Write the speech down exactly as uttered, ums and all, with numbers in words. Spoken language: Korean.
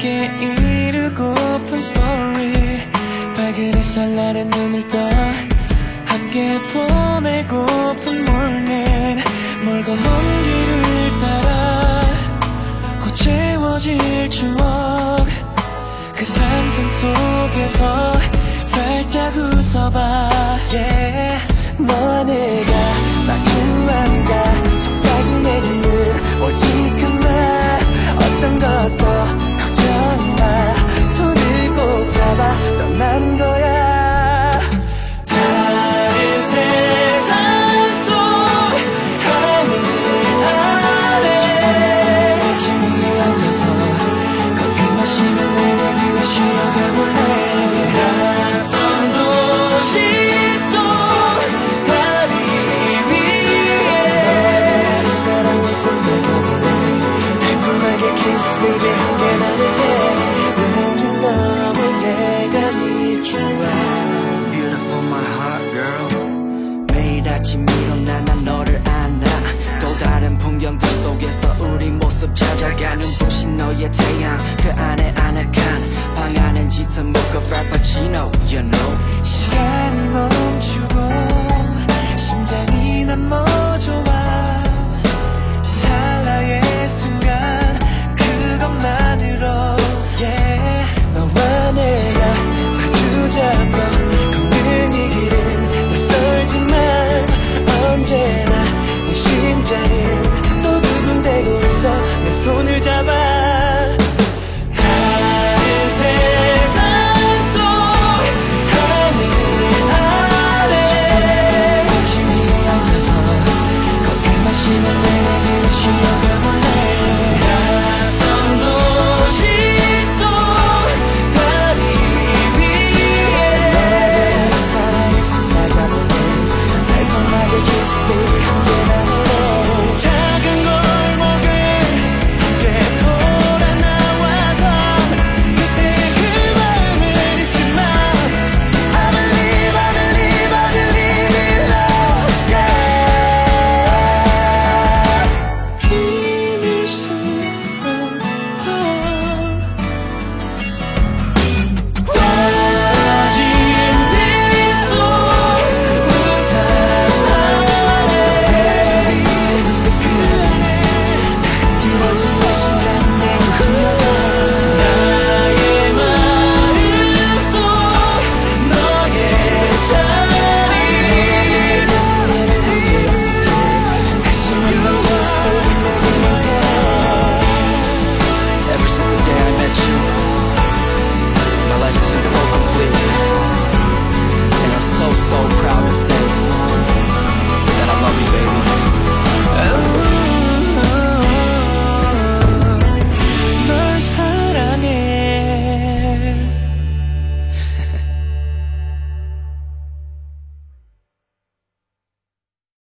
함께 이루고픈 스토리 밝은 햇살 아래 눈을 떠 함께 보내고픈 morning 멀고 먼 길을 따라 곧 채워질 추억 그 상상 속에서 살짝 웃어봐 yeah. 너와 내가 마주 앉아 속삭이는 있는 오직 그만 어떤 것도 걱정 마 손을 꼭 잡아 떠나는 거야 다른 세상 속 하늘 아래 저 침대에 앉아서 커피 마시면 내가 그와 쉬어가볼래 낯선 도시 속 다리 위에 사랑을 속삭여볼래 달콤하게 kiss baby 함께 나눌래 왠지 너무 예감이 좋아 Beautiful my heart girl 매일 아침 일어나 난 너를 안아 또 다른 풍경들 속에서 우리 모습 찾아가는 도시 너의 태양 그 안에 아늑한 방 안엔 짙은 무겁 frappuccino you know 시간이 멈추고 심장이 난 뭐 좋아